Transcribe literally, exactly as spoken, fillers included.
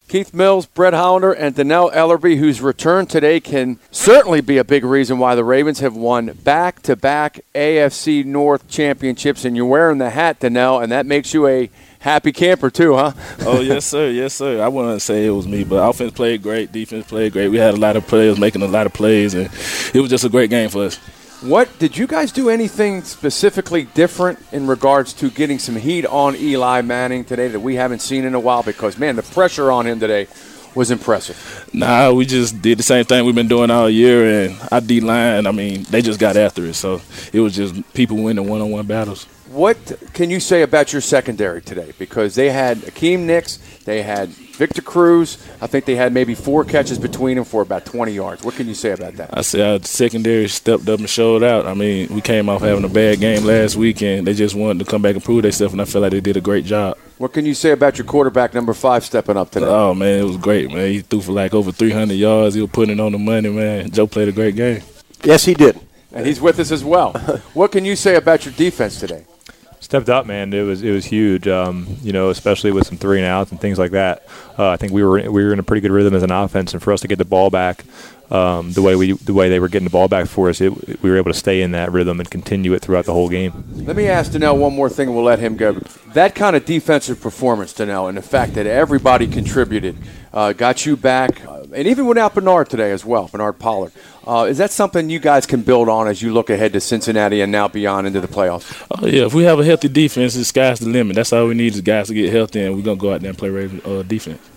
Keith Mills, Brett Hollander, and Donnell Ellerbe, whose return today can certainly be a big reason why the Ravens have won back-to-back A F C North championships. And you're wearing the hat, Donnell, and that makes you a happy camper too, huh? Oh, yes, sir. Yes, sir. I wouldn't say it was me, but offense played great. Defense played great. We had a lot of players making a lot of plays, and it was just a great game for us. What did you guys do anything specifically different in regards to getting some heat on Eli Manning today that we haven't seen in a while? Because, man, the pressure on him today was impressive. Nah, we just did the same thing we've been doing all year, and our D-line, I mean, they just got after it. So it was just people winning one-on-one battles. What can you say about your secondary today? Because they had Akeem Nicks, they had Victor Cruz. I think they had maybe four catches between them for about twenty yards. What can you say about that? I say our secondary stepped up and showed out. I mean, we came off having a bad game last week, and they just wanted to come back and prove themselves, and I feel like they did a great job. What can you say about your quarterback, number five, stepping up today? Oh, man, it was great, man. He threw for like over three hundred yards. He was putting it on the money, man. Joe played a great game. Yes, he did. And he's with us as well. What can you say about your defense today? Stepped up, man. It was it was huge. Um, you know, especially with some three and outs and things like that. Uh, I think we were we were in a pretty good rhythm as an offense, and for us to get the ball back, um, the way we the way they were getting the ball back for us, it, we were able to stay in that rhythm and continue it throughout the whole game. Let me ask Donnell one more thing, and we'll let him go. That kind of defensive performance, Donnell, and the fact that everybody contributed, uh, got you back, uh, and even without Bernard today as well, Bernard Pollard. Uh, is that something you guys can build on as you look ahead to Cincinnati and now beyond into the playoffs? Oh, yeah. If we have a healthy defense, the sky's the limit. That's all we need is guys to get healthy, and we're going to go out there and play Ravens uh, defense.